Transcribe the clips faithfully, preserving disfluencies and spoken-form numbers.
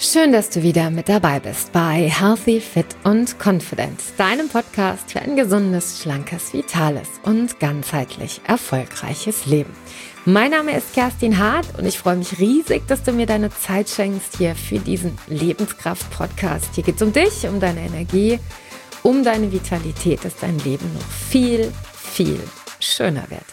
Schön, dass du wieder mit dabei bist bei Healthy, Fit und Confident, deinem Podcast für ein gesundes, schlankes, vitales und ganzheitlich erfolgreiches Leben. Mein Name ist Kerstin Hart und ich freue mich riesig, dass du mir deine Zeit schenkst hier für diesen Lebenskraft-Podcast. Hier geht es um dich, um deine Energie, um deine Vitalität, dass dein Leben noch viel, viel schöner wird.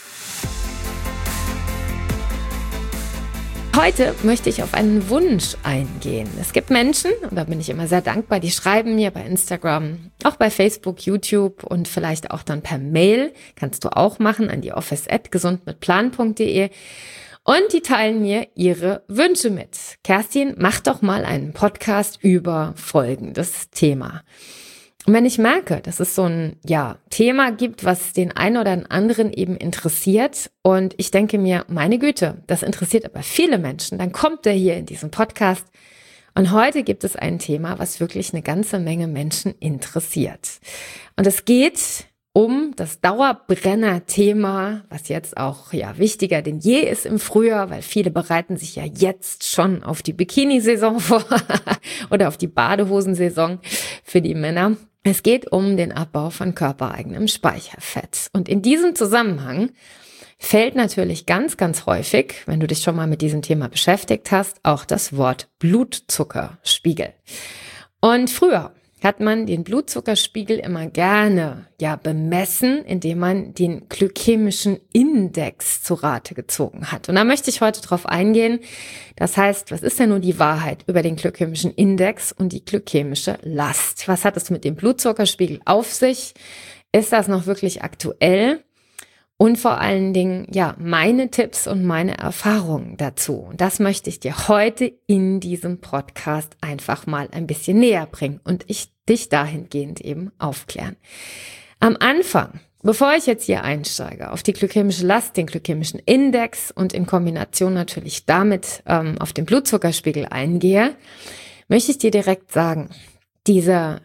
Heute möchte ich auf einen Wunsch eingehen. Es gibt Menschen, und da bin ich immer sehr dankbar, die schreiben mir bei Instagram, auch bei Facebook, YouTube und vielleicht auch dann per Mail, kannst du auch machen, an die office at gesundmitplan punkt de, und die teilen mir ihre Wünsche mit. Kerstin, mach doch mal einen Podcast über folgendes Thema. Und wenn ich merke, dass es so ein ja, Thema gibt, was den einen oder den anderen eben interessiert und ich denke mir, meine Güte, das interessiert aber viele Menschen, dann kommt der hier in diesem Podcast. Und heute gibt es ein Thema, was wirklich eine ganze Menge Menschen interessiert. Und es geht um das Dauerbrenner-Thema, was jetzt auch ja wichtiger denn je ist im Frühjahr, weil viele bereiten sich ja jetzt schon auf die Bikini-Saison vor oder auf die Badehosensaison für die Männer. Es geht um den Abbau von körpereigenem Speicherfett. Und in diesem Zusammenhang fällt natürlich ganz, ganz häufig, wenn du dich schon mal mit diesem Thema beschäftigt hast, auch das Wort Blutzuckerspiegel. Und früher hat man den Blutzuckerspiegel immer gerne ja bemessen, indem man den glykämischen Index zu Rate gezogen hat. Und da möchte ich heute drauf eingehen. Das heißt, was ist denn nun die Wahrheit über den glykämischen Index und die glykämische Last? Was hat es mit dem Blutzuckerspiegel auf sich? Ist das noch wirklich aktuell? Und vor allen Dingen, ja, meine Tipps und meine Erfahrungen dazu. Und das möchte ich dir heute in diesem Podcast einfach mal ein bisschen näher bringen und ich dich dahingehend eben aufklären. Am Anfang, bevor ich jetzt hier einsteige, auf die glykämische Last, den glykämischen Index und in Kombination natürlich damit ähm, auf den Blutzuckerspiegel eingehe, möchte ich dir direkt sagen, diese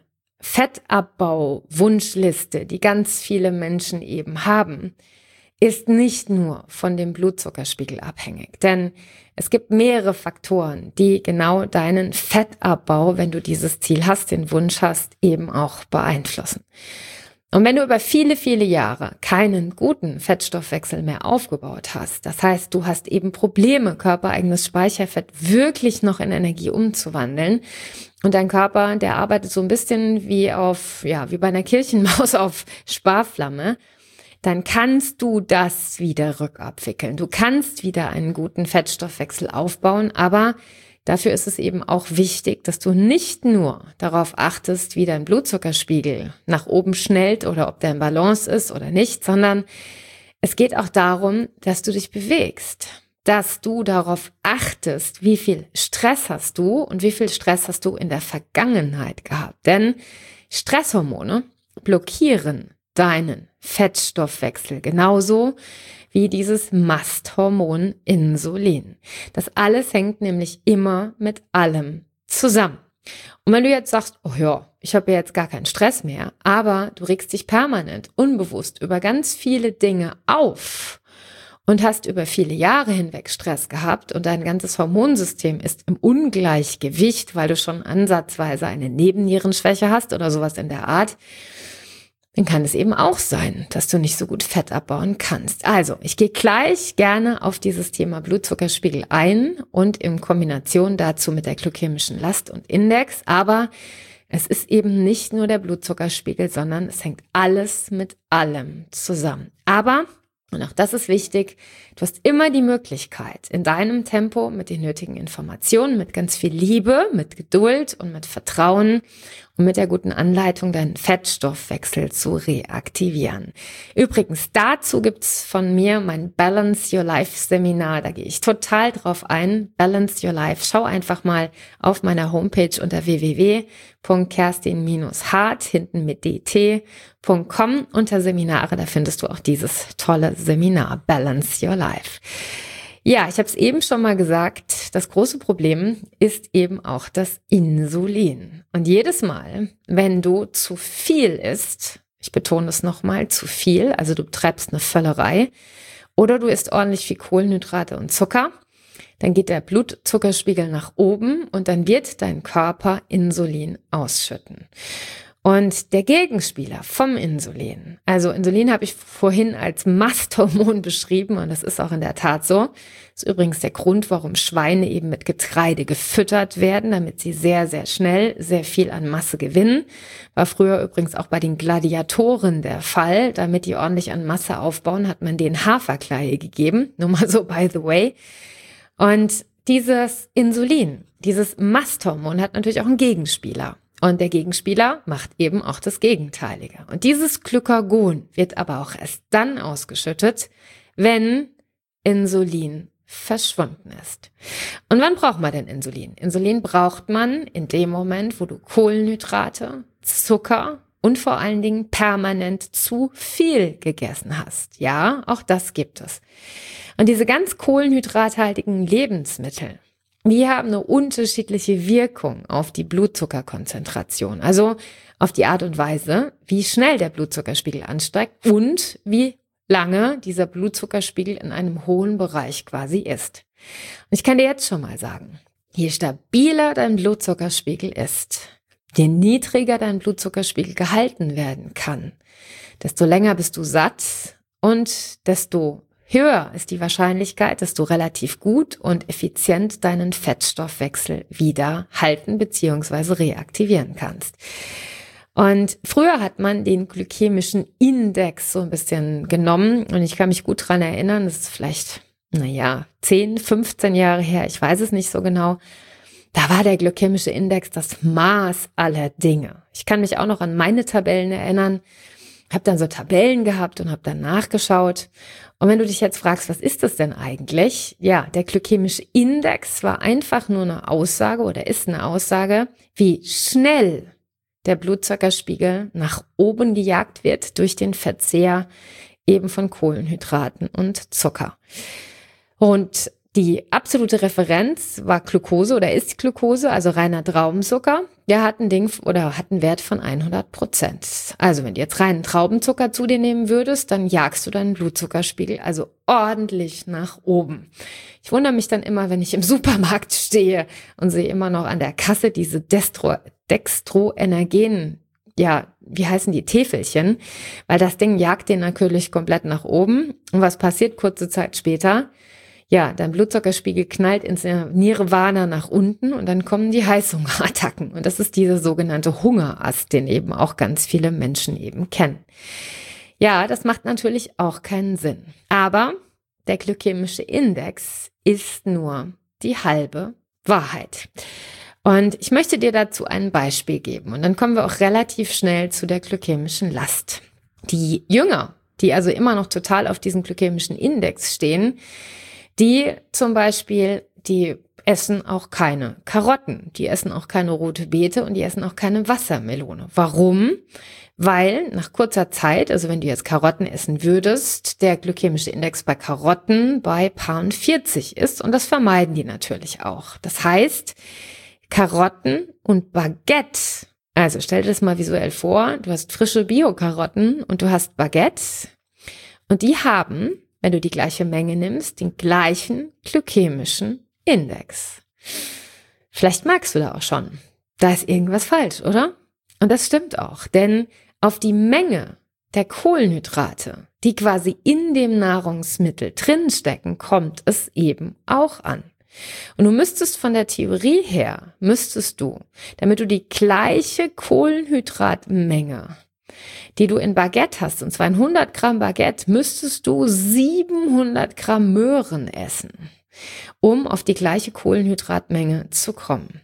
Fettabbau-Wunschliste, die ganz viele Menschen eben haben, ist nicht nur von dem Blutzuckerspiegel abhängig. Denn es gibt mehrere Faktoren, die genau deinen Fettabbau, wenn du dieses Ziel hast, den Wunsch hast, eben auch beeinflussen. Und wenn du über viele, viele Jahre keinen guten Fettstoffwechsel mehr aufgebaut hast, das heißt, du hast eben Probleme, körpereigenes Speicherfett wirklich noch in Energie umzuwandeln, und dein Körper, der arbeitet so ein bisschen wie auf, ja, wie bei einer Kirchenmaus auf Sparflamme, dann kannst du das wieder rückabwickeln. Du kannst wieder einen guten Fettstoffwechsel aufbauen, aber dafür ist es eben auch wichtig, dass du nicht nur darauf achtest, wie dein Blutzuckerspiegel nach oben schnellt oder ob der in Balance ist oder nicht, sondern es geht auch darum, dass du dich bewegst, dass du darauf achtest, wie viel Stress hast du und wie viel Stress hast du in der Vergangenheit gehabt. Denn Stresshormone blockieren deinen Fettstoffwechsel, genauso wie dieses Masthormon Insulin. Das alles hängt nämlich immer mit allem zusammen. Und wenn du jetzt sagst, oh ja, ich habe ja jetzt gar keinen Stress mehr, aber du regst dich permanent unbewusst über ganz viele Dinge auf und hast über viele Jahre hinweg Stress gehabt und dein ganzes Hormonsystem ist im Ungleichgewicht, weil du schon ansatzweise eine Nebennierenschwäche hast oder sowas in der Art, dann kann es eben auch sein, dass du nicht so gut Fett abbauen kannst. Also, ich gehe gleich gerne auf dieses Thema Blutzuckerspiegel ein und in Kombination dazu mit der glykämischen Last und Index. Aber es ist eben nicht nur der Blutzuckerspiegel, sondern es hängt alles mit allem zusammen. Aber, und auch das ist wichtig, du hast immer die Möglichkeit, in deinem Tempo mit den nötigen Informationen, mit ganz viel Liebe, mit Geduld und mit Vertrauen und mit der guten Anleitung deinen Fettstoffwechsel zu reaktivieren. Übrigens, dazu gibt's von mir mein Balance Your Life Seminar. Da gehe ich total drauf ein. Balance Your Life. Schau einfach mal auf meiner Homepage unter w w w punkt kerstin hart hinten mit dt punkt com unter Seminare. Da findest du auch dieses tolle Seminar Balance Your Life. Ja, ich habe es eben schon mal gesagt, das große Problem ist eben auch das Insulin. Und jedes Mal, wenn du zu viel isst, ich betone es nochmal, zu viel, also du treibst eine Völlerei, oder du isst ordentlich viel Kohlenhydrate und Zucker, dann geht der Blutzuckerspiegel nach oben und dann wird dein Körper Insulin ausschütten. Und der Gegenspieler vom Insulin, also Insulin habe ich vorhin als Masthormon beschrieben und das ist auch in der Tat so. Das ist übrigens der Grund, warum Schweine eben mit Getreide gefüttert werden, damit sie sehr, sehr schnell sehr viel an Masse gewinnen. War früher übrigens auch bei den Gladiatoren der Fall. Damit die ordentlich an Masse aufbauen, hat man denen Haferkleie gegeben. Nur mal so by the way. Und dieses Insulin, dieses Masthormon hat natürlich auch einen Gegenspieler. Und der Gegenspieler macht eben auch das Gegenteilige. Und dieses Glykagon wird aber auch erst dann ausgeschüttet, wenn Insulin verschwunden ist. Und wann braucht man denn Insulin? Insulin braucht man in dem Moment, wo du Kohlenhydrate, Zucker und vor allen Dingen permanent zu viel gegessen hast. Ja, auch das gibt es. Und diese ganz kohlenhydrathaltigen Lebensmittel, die haben eine unterschiedliche Wirkung auf die Blutzuckerkonzentration, also auf die Art und Weise, wie schnell der Blutzuckerspiegel ansteigt und wie lange dieser Blutzuckerspiegel in einem hohen Bereich quasi ist. Und ich kann dir jetzt schon mal sagen, je stabiler dein Blutzuckerspiegel ist, je niedriger dein Blutzuckerspiegel gehalten werden kann, desto länger bist du satt und desto höher ist die Wahrscheinlichkeit, dass du relativ gut und effizient deinen Fettstoffwechsel wieder halten bzw. reaktivieren kannst. Und früher hat man den glykämischen Index so ein bisschen genommen und ich kann mich gut dran erinnern, das ist vielleicht, naja, zehn, fünfzehn Jahre her, ich weiß es nicht so genau. Da war der glykämische Index das Maß aller Dinge. Ich kann mich auch noch an meine Tabellen erinnern, habe dann so Tabellen gehabt und habe dann nachgeschaut. Und wenn du dich jetzt fragst, was ist das denn eigentlich? Ja, der glykämische Index war einfach nur eine Aussage oder ist eine Aussage, wie schnell der Blutzuckerspiegel nach oben gejagt wird durch den Verzehr eben von Kohlenhydraten und Zucker. Und die absolute Referenz war Glucose oder ist Glucose, also reiner Traubenzucker. Der hat ein Ding oder hat einen Wert von hundert Prozent. Also wenn du jetzt reinen Traubenzucker zu dir nehmen würdest, dann jagst du deinen Blutzuckerspiegel also ordentlich nach oben. Ich wundere mich dann immer, wenn ich im Supermarkt stehe und sehe immer noch an der Kasse diese Destro, Dextroenergen, ja, wie heißen die, Täfelchen, weil das Ding jagt den natürlich komplett nach oben. Und was passiert kurze Zeit später? Ja, dein Blutzuckerspiegel knallt ins Nirvana nach unten und dann kommen die Heißhungerattacken. Und das ist dieser sogenannte Hungerast, den eben auch ganz viele Menschen eben kennen. Ja, das macht natürlich auch keinen Sinn. Aber der glykämische Index ist nur die halbe Wahrheit. Und ich möchte dir dazu ein Beispiel geben. Und dann kommen wir auch relativ schnell zu der glykämischen Last. Die Jünger, die also immer noch total auf diesen glykämischen Index stehen, die zum Beispiel, die essen auch keine Karotten, die essen auch keine rote Beete und die essen auch keine Wassermelone. Warum? Weil nach kurzer Zeit, also wenn du jetzt Karotten essen würdest, der glykämische Index bei Karotten bei paar vierzig ist und das vermeiden die natürlich auch. Das heißt, Karotten und Baguette, also stell dir das mal visuell vor, du hast frische Bio-Karotten und du hast Baguette und die haben, wenn du die gleiche Menge nimmst, den gleichen glykämischen Index. Vielleicht magst du da auch schon. Da ist irgendwas falsch, oder? Und das stimmt auch, denn auf die Menge der Kohlenhydrate, die quasi in dem Nahrungsmittel drinstecken, kommt es eben auch an. Und du müsstest von der Theorie her, müsstest du, damit du die gleiche Kohlenhydratmenge, die du in Baguette hast, und zwar in hundert Gramm Baguette, müsstest du siebenhundert Gramm Möhren essen, um auf die gleiche Kohlenhydratmenge zu kommen.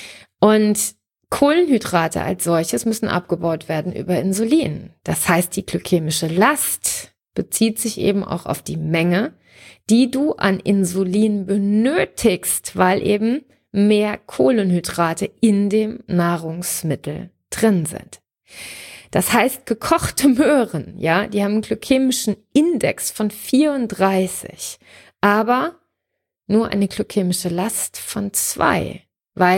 Und Kohlenhydrate als solches müssen abgebaut werden über Insulin. Das heißt, die glykämische Last bezieht sich eben auch auf die Menge, die du an Insulin benötigst, weil eben mehr Kohlenhydrate in dem Nahrungsmittel drin sind. Das heißt, gekochte Möhren, ja, die haben einen glykämischen Index von vierunddreißig, aber nur eine glykämische Last von zwei, weil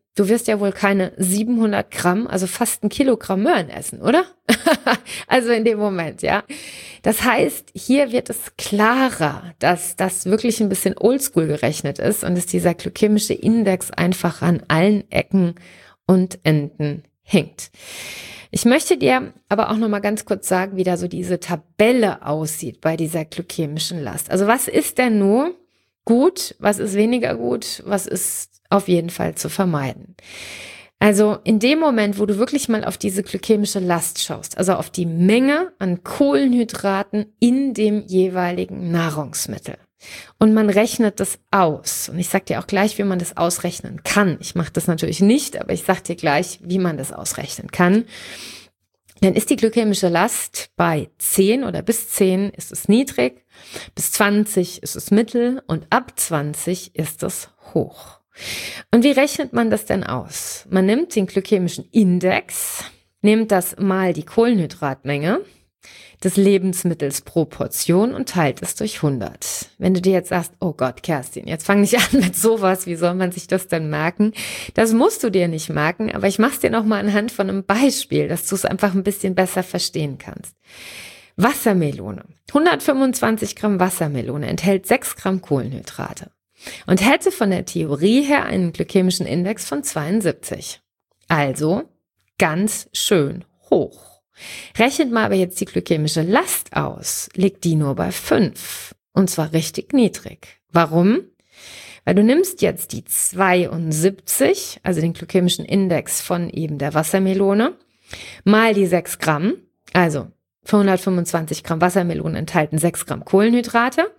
du wirst ja wohl keine siebenhundert Gramm, also fast ein Kilogramm Möhren essen, oder? Also in dem Moment, ja. Das heißt, hier wird es klarer, dass das wirklich ein bisschen oldschool gerechnet ist und dass dieser glykämische Index einfach an allen Ecken und Enden hinkt. Ich möchte dir aber auch noch mal ganz kurz sagen, wie da so diese Tabelle aussieht bei dieser glykämischen Last. Also was ist denn nur gut, was ist weniger gut, was ist auf jeden Fall zu vermeiden? Also in dem Moment, wo du wirklich mal auf diese glykämische Last schaust, also auf die Menge an Kohlenhydraten in dem jeweiligen Nahrungsmittel. Und man rechnet das aus. Und ich sage dir auch gleich, wie man das ausrechnen kann. Ich mache das natürlich nicht, aber ich sage dir gleich, wie man das ausrechnen kann. Dann ist die glykämische Last bei zehn oder bis zehn ist es niedrig, bis zwanzig ist es mittel und ab zwanzig ist es hoch. Und wie rechnet man das denn aus? Man nimmt den glykämischen Index, nimmt das mal die Kohlenhydratmenge des Lebensmittels pro Portion und teilt es durch hundert. Wenn du dir jetzt sagst, oh Gott, Kerstin, jetzt fang nicht an mit sowas, wie soll man sich das denn merken? Das musst du dir nicht merken, aber ich mach's dir nochmal anhand von einem Beispiel, dass du es einfach ein bisschen besser verstehen kannst. Wassermelone. hundertfünfundzwanzig Gramm Wassermelone enthält sechs Gramm Kohlenhydrate und hätte von der Theorie her einen glykämischen Index von zweiundsiebzig. Also ganz schön hoch. Rechnet mal aber jetzt die glykämische Last aus, liegt die nur bei fünf und zwar richtig niedrig. Warum? Weil du nimmst jetzt die zweiundsiebzig, also den glykämischen Index von eben der Wassermelone, mal die sechs Gramm, also für hundertfünfundzwanzig Gramm Wassermelone enthalten sechs Gramm Kohlenhydrate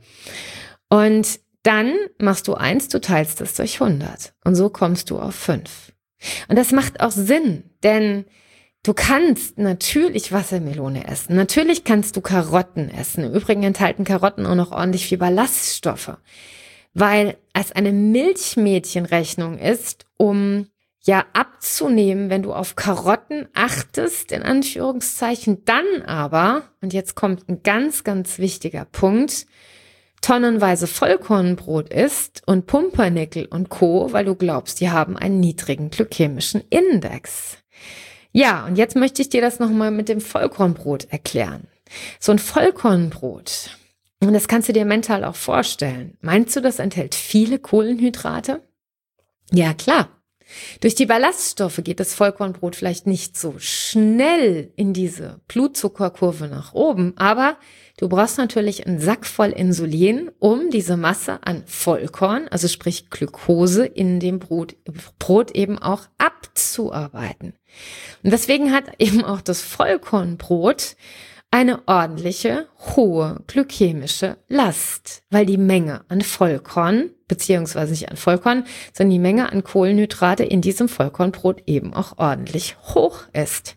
und dann machst du eins, du teilst es durch hundert und so kommst du auf fünf. Und das macht auch Sinn, denn du kannst natürlich Wassermelone essen. Natürlich kannst du Karotten essen. Im Übrigen enthalten Karotten auch noch ordentlich viel Ballaststoffe, weil es eine Milchmädchenrechnung ist, um ja abzunehmen, wenn du auf Karotten achtest, in Anführungszeichen, dann aber, und jetzt kommt ein ganz, ganz wichtiger Punkt, tonnenweise Vollkornbrot isst und Pumpernickel und Co., weil du glaubst, die haben einen niedrigen glykämischen Index. Ja, und jetzt möchte ich dir das nochmal mit dem Vollkornbrot erklären. So ein Vollkornbrot, und das kannst du dir mental auch vorstellen. Meinst du, das enthält viele Kohlenhydrate? Ja, klar. Durch die Ballaststoffe geht das Vollkornbrot vielleicht nicht so schnell in diese Blutzuckerkurve nach oben, aber du brauchst natürlich einen Sack voll Insulin, um diese Masse an Vollkorn, also sprich Glucose in dem Brot, Brot eben auch abzuarbeiten. Und deswegen hat eben auch das Vollkornbrot eine ordentliche, hohe glykämische Last, weil die Menge an Vollkorn, beziehungsweise nicht an Vollkorn, sondern die Menge an Kohlenhydrate in diesem Vollkornbrot eben auch ordentlich hoch ist.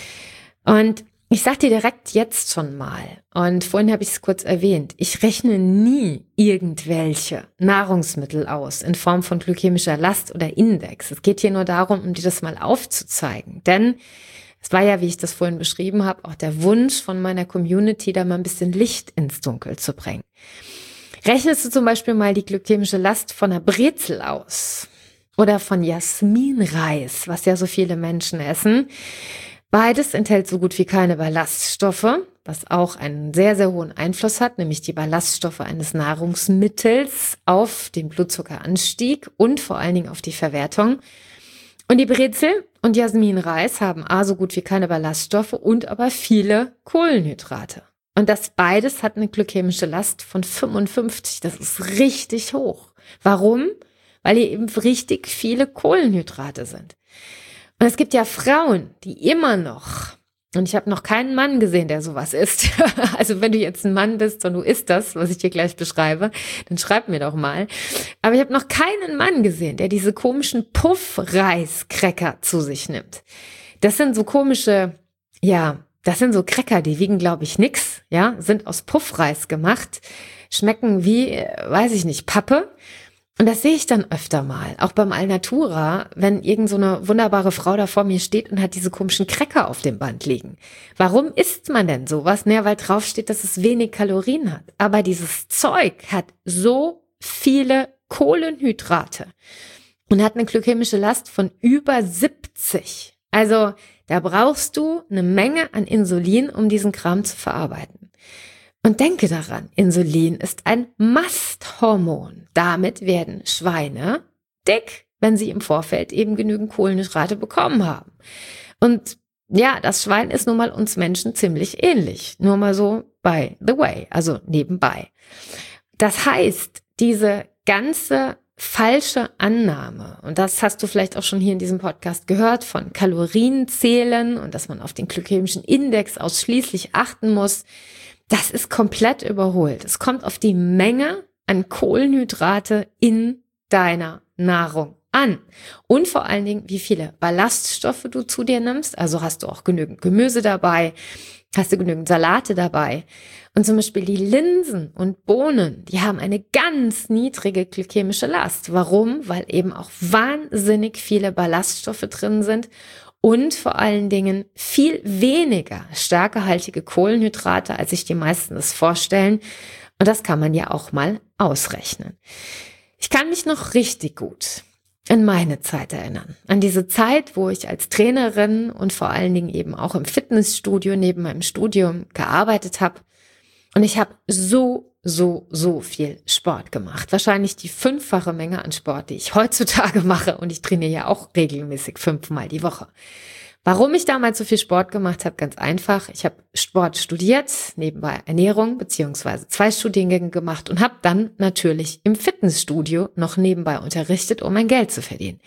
Und ich sag dir direkt jetzt schon mal, und vorhin habe ich es kurz erwähnt, ich rechne nie irgendwelche Nahrungsmittel aus in Form von glykämischer Last oder Index. Es geht hier nur darum, um dir das mal aufzuzeigen, denn es war ja, wie ich das vorhin beschrieben habe, auch der Wunsch von meiner Community, da mal ein bisschen Licht ins Dunkel zu bringen. Rechnest du zum Beispiel mal die glykämische Last von einer Brezel aus oder von Jasminreis, was ja so viele Menschen essen. Beides enthält so gut wie keine Ballaststoffe, was auch einen sehr, sehr hohen Einfluss hat, nämlich die Ballaststoffe eines Nahrungsmittels auf den Blutzuckeranstieg und vor allen Dingen auf die Verwertung. Und die Brezel und Jasminreis haben a so gut wie keine Ballaststoffe und aber viele Kohlenhydrate. Und das beides hat eine glykämische Last von fünfundfünfzig. Das ist richtig hoch. Warum? Weil hier eben richtig viele Kohlenhydrate sind. Und es gibt ja Frauen, die immer noch, und ich habe noch keinen Mann gesehen, der sowas isst. Also wenn du jetzt ein Mann bist und du isst das, was ich dir gleich beschreibe, dann schreib mir doch mal. Aber ich habe noch keinen Mann gesehen, der diese komischen Puffreiskräcker zu sich nimmt. Das sind so komische, ja, das sind so Cracker, die wiegen, glaube ich, nix, ja, sind aus Puffreis gemacht, schmecken wie, weiß ich nicht, Pappe. Und das sehe ich dann öfter mal, auch beim Alnatura, wenn irgend so eine wunderbare Frau da vor mir steht und hat diese komischen Cracker auf dem Band liegen. Warum isst man denn sowas? Naja, weil drauf steht, dass es wenig Kalorien hat. Aber dieses Zeug hat so viele Kohlenhydrate. und hat eine glykämische Last von über siebzig. Also da brauchst du eine Menge an Insulin, um diesen Kram zu verarbeiten. Und denke daran, Insulin ist ein Masthormon. Damit werden Schweine dick, wenn sie im Vorfeld eben genügend Kohlenhydrate bekommen haben. Und ja, das Schwein ist nun mal uns Menschen ziemlich ähnlich. Nur mal so by the way, also nebenbei. Das heißt, diese ganze falsche Annahme, und das hast du vielleicht auch schon hier in diesem Podcast gehört, von Kalorienzählen und dass man auf den glykämischen Index ausschließlich achten muss, das ist komplett überholt. Es kommt auf die Menge an Kohlenhydrate in deiner Nahrung an. Und vor allen Dingen, wie viele Ballaststoffe du zu dir nimmst. Also hast du auch genügend Gemüse dabei, hast du genügend Salate dabei. Und zum Beispiel die Linsen und Bohnen, die haben eine ganz niedrige glykämische Last. Warum? Weil eben auch wahnsinnig viele Ballaststoffe drin sind und vor allen Dingen viel weniger stärkehaltige Kohlenhydrate, als sich die meisten das vorstellen. Und das kann man ja auch mal ausrechnen. Ich kann mich noch richtig gut an meine Zeit erinnern. An diese Zeit, wo ich als Trainerin und vor allen Dingen eben auch im Fitnessstudio neben meinem Studium gearbeitet habe. Und ich habe so, so, so viel Sport gemacht. Wahrscheinlich die fünffache Menge an Sport, die ich heutzutage mache. Und ich trainiere ja auch regelmäßig fünfmal die Woche. Warum ich damals so viel Sport gemacht habe? Ganz einfach. Ich habe Sport studiert, nebenbei Ernährung beziehungsweise zwei Studiengänge gemacht und habe dann natürlich im Fitnessstudio noch nebenbei unterrichtet, um mein Geld zu verdienen.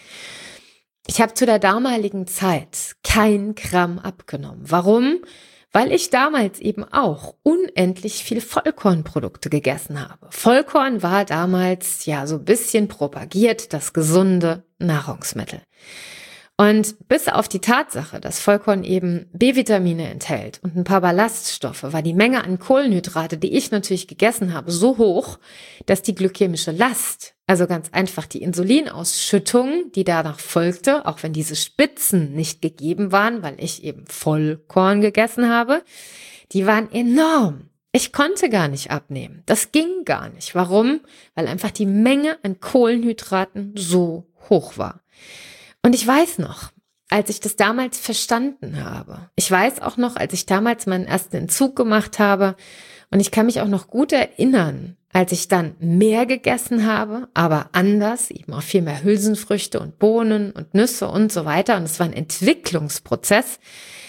Ich habe zu der damaligen Zeit kein Gramm abgenommen. Warum? Weil ich damals eben auch unendlich viel Vollkornprodukte gegessen habe. Vollkorn war damals ja so ein bisschen propagiert, das gesunde Nahrungsmittel. Und bis auf die Tatsache, dass Vollkorn eben B-Vitamine enthält und ein paar Ballaststoffe, war die Menge an Kohlenhydrate, die ich natürlich gegessen habe, so hoch, dass die glykämische Last, also ganz einfach die Insulinausschüttung, die danach folgte, auch wenn diese Spitzen nicht gegeben waren, weil ich eben Vollkorn gegessen habe, die waren enorm. Ich konnte gar nicht abnehmen. Das ging gar nicht. Warum? Weil einfach die Menge an Kohlenhydraten so hoch war. Und ich weiß noch, als ich das damals verstanden habe, ich weiß auch noch, als ich damals meinen ersten Entzug gemacht habe, und ich kann mich auch noch gut erinnern, als ich dann mehr gegessen habe, aber anders, eben auch viel mehr Hülsenfrüchte und Bohnen und Nüsse und so weiter, und es war ein Entwicklungsprozess,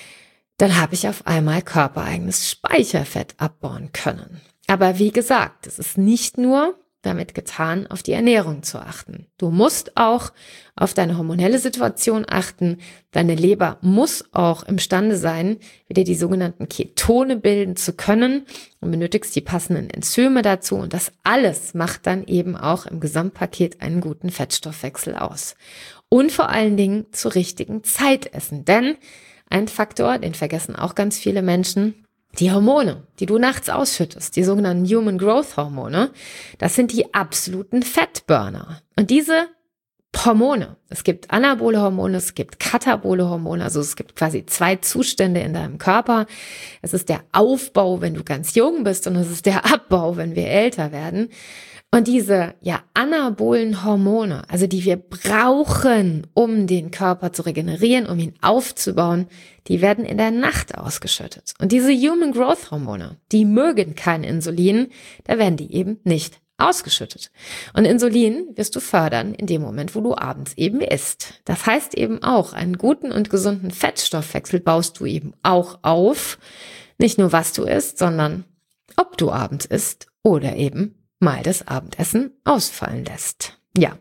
dann habe ich auf einmal körpereigenes Speicherfett abbauen können. Aber wie gesagt, es ist nicht nur damit getan, auf die Ernährung zu achten. Du musst auch auf deine hormonelle Situation achten. Deine Leber muss auch imstande sein, wieder die sogenannten Ketone bilden zu können und benötigst die passenden Enzyme dazu. Und das alles macht dann eben auch im Gesamtpaket einen guten Fettstoffwechsel aus. Und vor allen Dingen zur richtigen Zeit essen. Denn ein Faktor, den vergessen auch ganz viele Menschen: die Hormone, die du nachts ausschüttest, die sogenannten Human Growth Hormone, das sind die absoluten Fettburner. Und diese Hormone, es gibt anabole Hormone, es gibt katabole Hormone, also es gibt quasi zwei Zustände in deinem Körper. Es ist der Aufbau, wenn du ganz jung bist, und es ist der Abbau, wenn wir älter werden. Und diese ja anabolen Hormone, also die wir brauchen, um den Körper zu regenerieren, um ihn aufzubauen, die werden in der Nacht ausgeschüttet. Und diese Human Growth Hormone, die mögen kein Insulin, da werden die eben nicht ausgeschüttet. Und Insulin wirst du fördern in dem Moment, wo du abends eben isst. Das heißt eben auch, einen guten und gesunden Fettstoffwechsel baust du eben auch auf. Nicht nur was du isst, sondern ob du abends isst oder eben mal das Abendessen ausfallen lässt. Ja,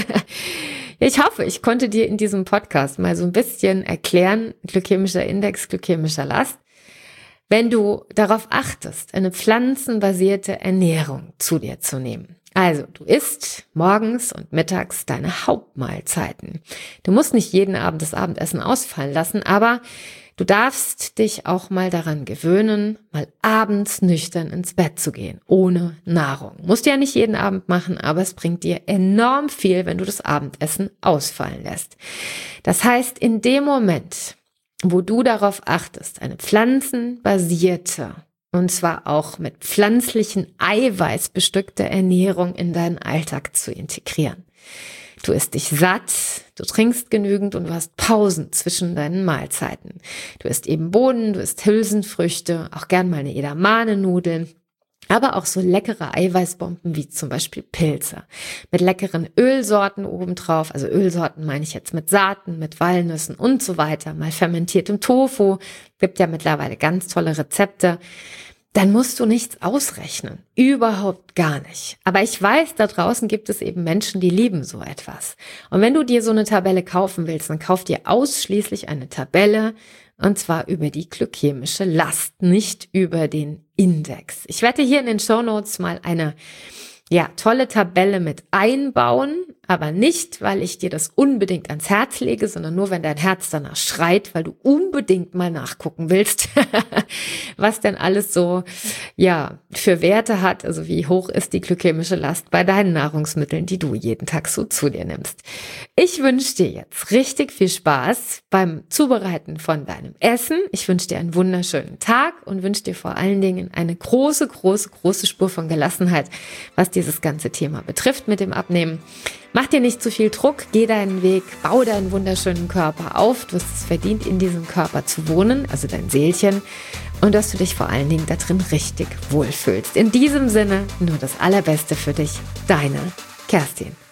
ich hoffe, ich konnte dir in diesem Podcast mal so ein bisschen erklären, glykämischer Index, glykämischer Last, wenn du darauf achtest, eine pflanzenbasierte Ernährung zu dir zu nehmen. Also, du isst morgens und mittags deine Hauptmahlzeiten. Du musst nicht jeden Abend das Abendessen ausfallen lassen, aber du darfst dich auch mal daran gewöhnen, mal abends nüchtern ins Bett zu gehen, ohne Nahrung. Musst du ja nicht jeden Abend machen, aber es bringt dir enorm viel, wenn du das Abendessen ausfallen lässt. Das heißt, in dem Moment, wo du darauf achtest, eine pflanzenbasierte, und zwar auch mit pflanzlichen Eiweiß bestückte Ernährung in deinen Alltag zu integrieren, Du isst dich satt, du trinkst genügend und du hast Pausen zwischen deinen Mahlzeiten. Du isst eben Bohnen, du isst Hülsenfrüchte, auch gern mal eine Edamame-Nudeln. Aber auch so leckere Eiweißbomben wie zum Beispiel Pilze. Mit leckeren Ölsorten obendrauf, also Ölsorten meine ich jetzt mit Saaten, mit Walnüssen und so weiter, mal fermentiertem Tofu, gibt ja mittlerweile ganz tolle Rezepte. Dann musst du nichts ausrechnen. Überhaupt gar nicht. Aber ich weiß, da draußen gibt es eben Menschen, die lieben so etwas. Und wenn du dir so eine Tabelle kaufen willst, dann kauf dir ausschließlich eine Tabelle, und zwar über die glykämische Last, nicht über den Index. Ich werde hier in den Shownotes mal eine ja, tolle Tabelle mit einbauen, aber nicht, weil ich dir das unbedingt ans Herz lege, sondern nur, wenn dein Herz danach schreit, weil du unbedingt mal nachgucken willst, was denn alles so, ja, für Werte hat, also wie hoch ist die glykämische Last bei deinen Nahrungsmitteln, die du jeden Tag so zu dir nimmst. Ich wünsche dir jetzt richtig viel Spaß beim Zubereiten von deinem Essen. Ich wünsche dir einen wunderschönen Tag und wünsche dir vor allen Dingen eine große, große, große Spur von Gelassenheit, was dieses ganze Thema betrifft mit dem Abnehmen. Mach dir nicht zu viel Druck, geh deinen Weg, bau deinen wunderschönen Körper auf. Du hast es verdient, in diesem Körper zu wohnen, also dein Seelchen. Und dass du dich vor allen Dingen da drin richtig wohlfühlst. In diesem Sinne, nur das Allerbeste für dich, deine Kerstin.